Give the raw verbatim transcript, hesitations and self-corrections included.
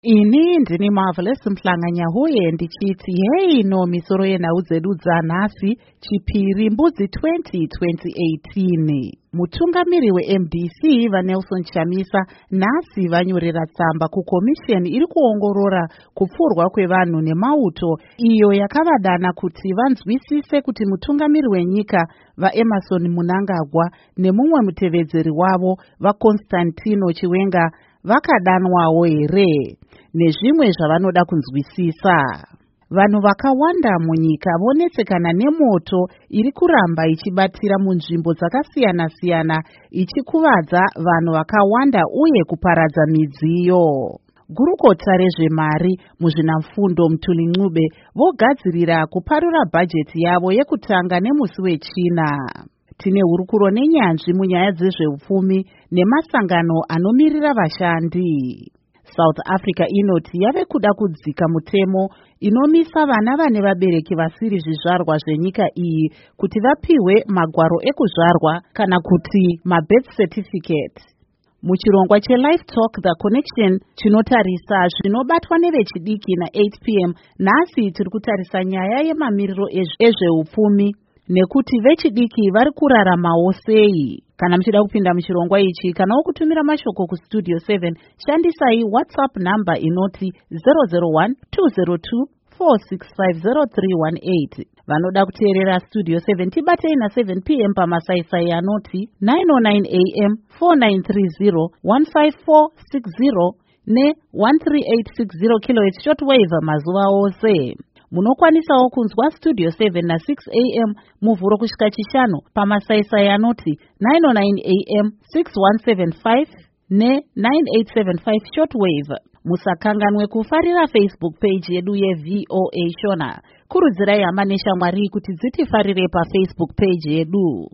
Ini ndini Marvelous Mhlanganyahuye ndichiti hei no misoro yenhau dzedu dzanhasi chipiri mbudzi twenty twenty eighteen. Mutungamiri we-M D C vaNelson Chamisa nhasi vanyorera tsamba kukomisheni iri kuongorora kupfurwa kwevanhu nemauto iyo yakavadana kuti vanzwisise kuti mutungamiri wenyika vaEmmerson Mnangagwa nemumwe mutevedzeri wavo vaConstantino Chiwenga vakadanwawo here nezvimwe zvavanoda kunzwisisa. Vanhu vakawanda munyika vonetsekana nemoto iri kuramba ichibatira munzvimbo dzakasiyana-siyana ichikuvadza vanhu vakawanda uye kuparadza midziyo. Gurukota rezvemari muzvinamfundo Mutuli Ncube vogadzirira kuparura bhajeti yavo yekutanga nemusi wechina. Tine hurukuro nenyanzvi munyaya dzezveupfumi nemasangano anomirira vashandi. South Africa inoti yave kuda kudzika mutemo inomisa vana vane vabereki vasiri zvizvarwa zvenyika iyi kuti vapiwe magwaro ekuzvarwa kana kuti mabirth certificate. Muchirongwa cheLife Talk The Connection chinotarisa zvinobatwa nevechidiki na-eight p m nhasi tiri kutarisa nyaya yemamiriro ezveupfumi nekuti vechidiki vari kuraramawo sei. Kana muchida kupinda muchirongwa ichi kanawo kutumira mashoko kustudio seven shandisai WhatsApp number inoti zero zero one two zero two four six five zero three one eight. Vanoda kuteerera Studio seven tibatei na seven p m pamasaisai anoti nine oh nine a m four nine three zero one five four six zero ne one three eight six zero kilohertz shortwave mazuva ose. Munokwanisawo kunzwa Studio seven na six a m muvhuro kusvika chishanu pamasaisai anoti nine oh nine a m six one seven five ne nine eight seven five shortwave. Musakanganwe kufarira Facebook page yedu yeV O A Shona. Kurudzirai hama neshamwari kuti dzitifarire paFacebook page yedu.